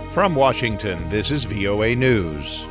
From Washington, this is VOA News.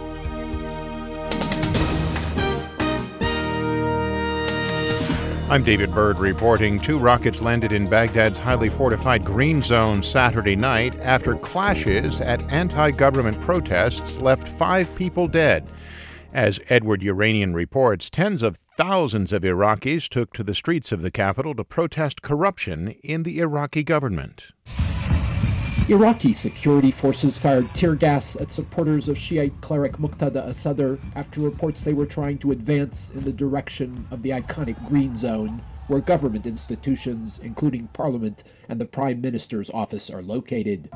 I'm David Byrd reporting. 2 rockets landed in Baghdad's highly fortified Green Zone Saturday night after clashes at anti-government protests left 5 people dead. As Edward Yeranian reports, tens of thousands of Iraqis took to the streets of the capital to protest corruption in the Iraqi government. Iraqi security forces fired tear gas at supporters of Shiite cleric Muqtada as-Sadr after reports they were trying to advance in the direction of the iconic Green Zone, where government institutions, including Parliament and the Prime Minister's office, are located.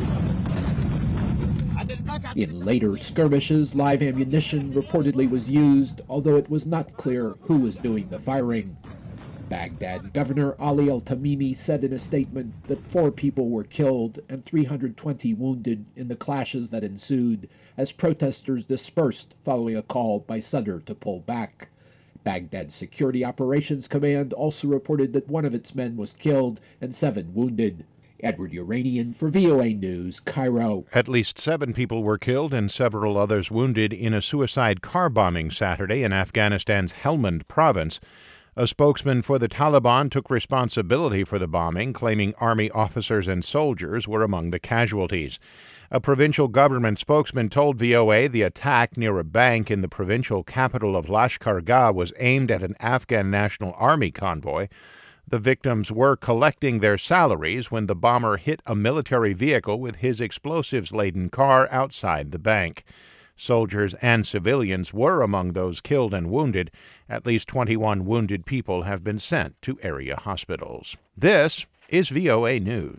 In later skirmishes, live ammunition reportedly was used, although it was not clear who was doing the firing. Baghdad Governor Ali al-Tamimi said in a statement that 4 people were killed and 320 wounded in the clashes that ensued as protesters dispersed following a call by Sadr to pull back. Baghdad Security Operations Command also reported that 1 of its men was killed and 7 wounded. Edward Yeranian for VOA News, Cairo. At least 7 people were killed and several others wounded in a suicide car bombing Saturday in Afghanistan's Helmand province. A spokesman for the Taliban took responsibility for the bombing, claiming army officers and soldiers were among the casualties. A provincial government spokesman told VOA the attack near a bank in the provincial capital of Lashkar Gah was aimed at an Afghan National Army convoy. The victims were collecting their salaries when the bomber hit a military vehicle with his explosives-laden car outside the bank. Soldiers and civilians were among those killed and wounded. At least 21 wounded people have been sent to area hospitals. This is VOA News.